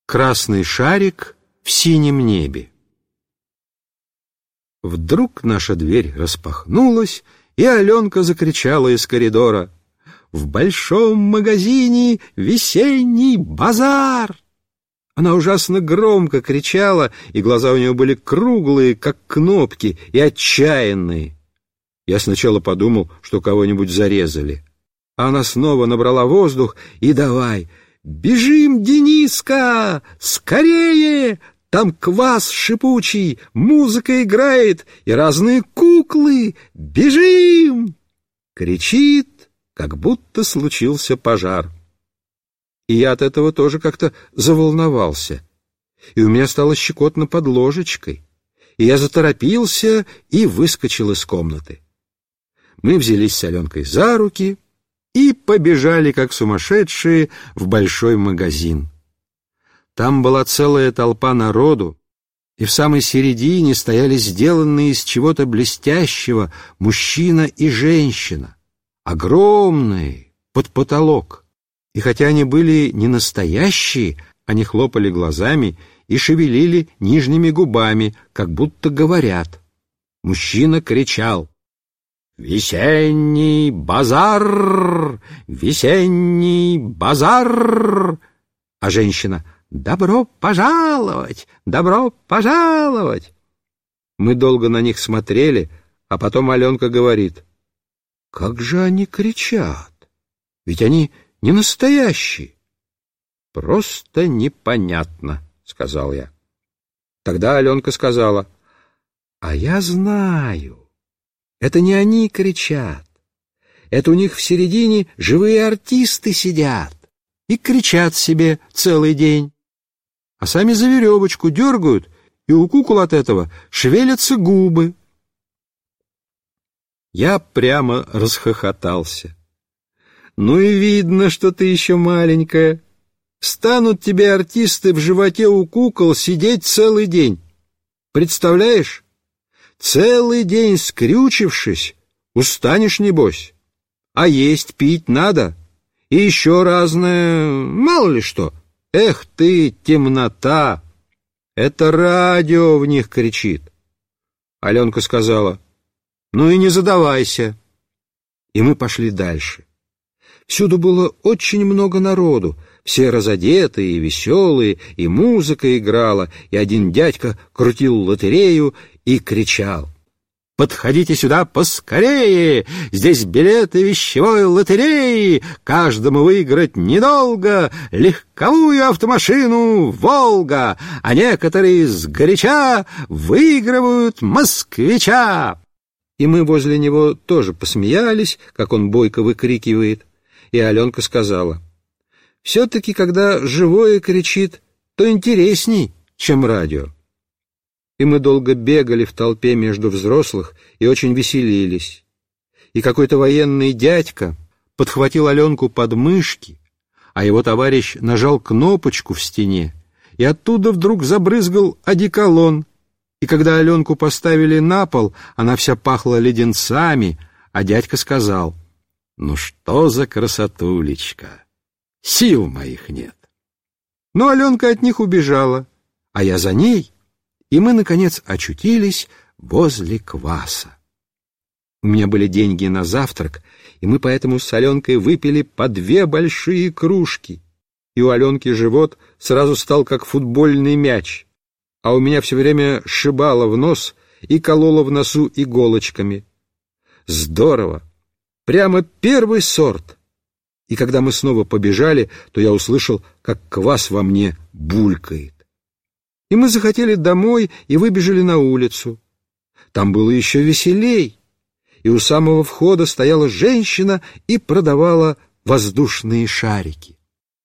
Красный шарик в синем небе. Вдруг наша дверь распахнулась, и Аленка закричала из коридора: «В большом магазине весенний базар!» Она ужасно громко кричала, и глаза у нее были круглые, как кнопки, и отчаянные. Я сначала подумал, что кого-нибудь зарезали. А она снова набрала воздух и давай: «Бежим, Дениска! Скорее! Там квас шипучий, музыка играет и разные куклы! Бежим!» Кричит, как будто случился пожар. И я от этого тоже как-то заволновался. И у меня стало щекотно под ложечкой. И я заторопился и выскочил из комнаты. Мы взялись с Аленкой за руки и побежали, как сумасшедшие, в большой магазин. Там была целая толпа народу, и в самой середине стояли сделанные из чего-то блестящего мужчина и женщина, огромные, под потолок. И хотя они были не настоящие, они хлопали глазами и шевелили нижними губами, как будто говорят. Мужчина кричал: «Весенний базар! Весенний базар!» А женщина: «Добро пожаловать! Добро пожаловать!» Мы долго на них смотрели, а потом Аленка говорит: «Как же они кричат? Ведь они не настоящие!» «Просто непонятно», — сказал я. Тогда Аленка сказала: «А я знаю. Это не они кричат. Это у них в середине живые артисты сидят и кричат себе целый день. А сами за веревочку дергают, и у кукол от этого шевелятся губы». Я прямо расхохотался. «Ну и видно, что ты еще маленькая. Станут тебе артисты в животе у кукол сидеть целый день. Представляешь? Целый день скрючившись, устанешь, небось. А есть, пить надо. И еще разное, мало ли что. Эх ты, темнота! Это радио в них кричит». Аленка сказала: «Ну и не задавайся». И мы пошли дальше. Всюду было очень много народу, все разодетые и веселые, и музыка играла, и один дядька крутил лотерею и кричал: «Подходите сюда поскорее! Здесь билеты вещевой лотереи! Каждому выиграть недолго! Легковую автомашину «Волга», а некоторые сгоряча выигрывают москвича!» И мы возле него тоже посмеялись, как он бойко выкрикивает. И Аленка сказала: «Все-таки, когда живое кричит, то интересней, чем радио». И мы долго бегали в толпе между взрослых и очень веселились. И какой-то военный дядька подхватил Аленку под мышки, а его товарищ нажал кнопочку в стене, и оттуда вдруг забрызгал одеколон. И когда Аленку поставили на пол, она вся пахла леденцами, а дядька сказал: «Ну что за красотулечка! Сил моих нет!» Но Аленка от них убежала, а я за ней, и мы, наконец, очутились возле кваса. У меня были деньги на завтрак, и мы поэтому с Аленкой выпили по 2 большие кружки, и у Аленки живот сразу стал как футбольный мяч, а у меня все время сшибало в нос и кололо в носу иголочками. Здорово! Прямо первый сорт! И когда мы снова побежали, то я услышал, как квас во мне булькает. И мы захотели домой и выбежали на улицу. Там было еще веселей, и у самого входа стояла женщина и продавала воздушные шарики.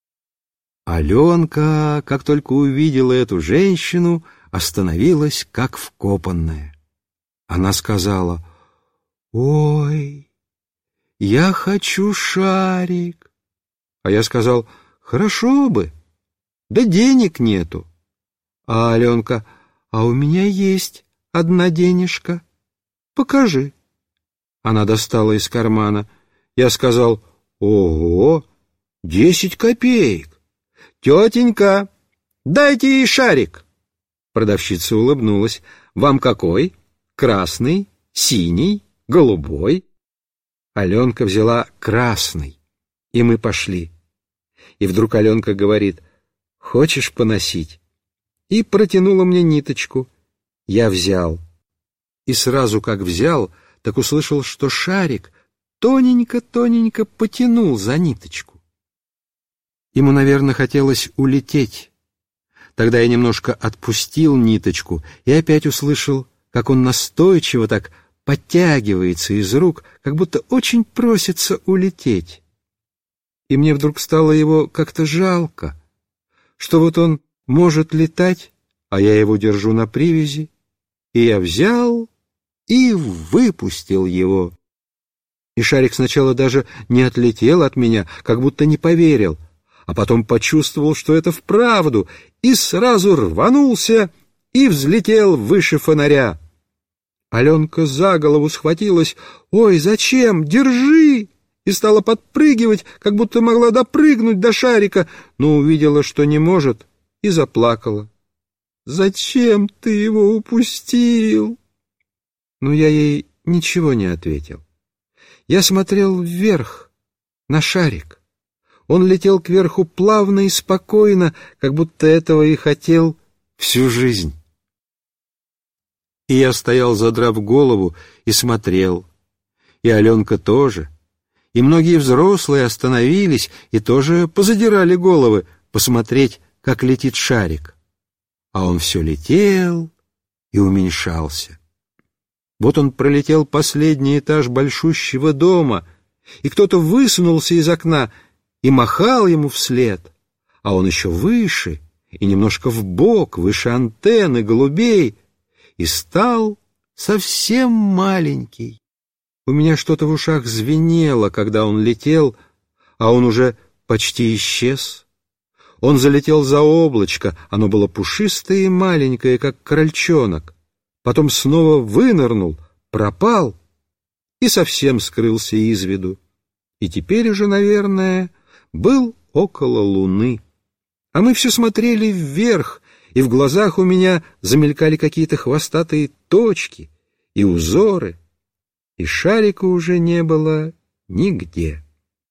Аленка, как только увидела эту женщину, остановилась как вкопанная. Она сказала: «Ой, я хочу шарик». А я сказал: «Хорошо бы, да денег нету». А Аленка: «А у меня есть 1 денежка. Покажи». Она достала из кармана. Я сказал: «Ого, 10 копеек. Тетенька, Дайте ей шарик!» Продавщица улыбнулась. «Вам какой? Красный, синий, голубой?» Аленка взяла красный, и мы пошли. И вдруг Аленка говорит: «Хочешь поносить?» И протянула мне ниточку. Я взял. И сразу как взял, так услышал, что шарик тоненько-тоненько потянул за ниточку. Ему, наверное, хотелось улететь. Тогда я немножко отпустил ниточку и опять услышал, как он настойчиво так подтягивается из рук, как будто очень просится улететь. И мне вдруг стало его как-то жалко, что вот он может летать, а я его держу на привязи, и я взял и выпустил его. И шарик сначала даже не отлетел от меня, как будто не поверил, а потом почувствовал, что это вправду, и сразу рванулся и взлетел выше фонаря. Аленка за голову схватилась: «Ой, зачем? Держи!» и стала подпрыгивать, как будто могла допрыгнуть до шарика, но увидела, что не может, и заплакала. «Зачем ты его упустил?» Но я ей ничего не ответил. Я смотрел вверх, на шарик. Он летел кверху плавно и спокойно, как будто этого и хотел всю жизнь. И я стоял, задрав голову, и смотрел. И Аленка тоже. И многие взрослые остановились и тоже позадирали головы посмотреть, как летит шарик. А он все летел и уменьшался. Вот он пролетел последний этаж большущего дома, и кто-то высунулся из окна и махал ему вслед, а он еще выше и немножко вбок, выше антенны, голубей, и стал совсем маленький. У меня что-то в ушах звенело, когда он летел, а он уже почти исчез. Он залетел за облачко, оно было пушистое и маленькое, как крольчонок. Потом снова вынырнул, пропал и совсем скрылся из виду. И теперь уже, наверное, был около луны. А мы все смотрели вверх, и в глазах у меня замелькали какие-то хвостатые точки и узоры, и шарика уже не было нигде.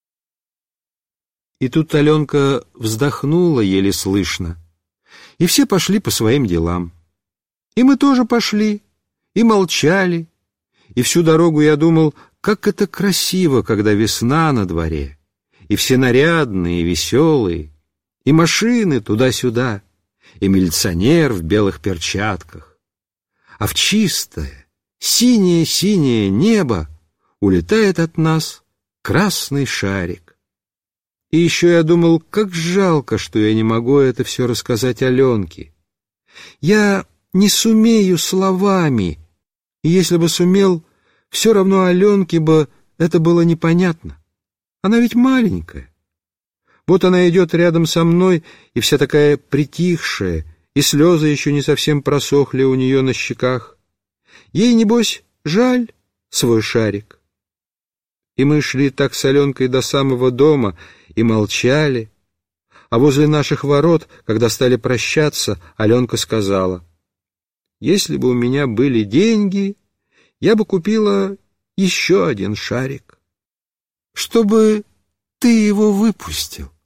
И тут Аленка вздохнула еле слышно, и все пошли по своим делам. И мы тоже пошли, и молчали, и всю дорогу я думал, как это красиво, когда весна на дворе, и все нарядные, веселые, и машины туда-сюда, и милиционер в белых перчатках. А в чистое, синее-синее небо улетает от нас красный шарик. И еще я думал, как жалко, что я не могу это все рассказать Аленке. Я не сумею словами, и если бы сумел, все равно Аленке бы это было непонятно. Она ведь маленькая. Вот она идет рядом со мной, и вся такая притихшая, и слезы еще не совсем просохли у нее на щеках. Ей, небось, жаль свой шарик. И мы шли так с Аленкой до самого дома и молчали. А возле наших ворот, когда стали прощаться, Аленка сказала: «Если бы у меня были деньги, я бы купила еще один шарик, чтобы ты его выпустил».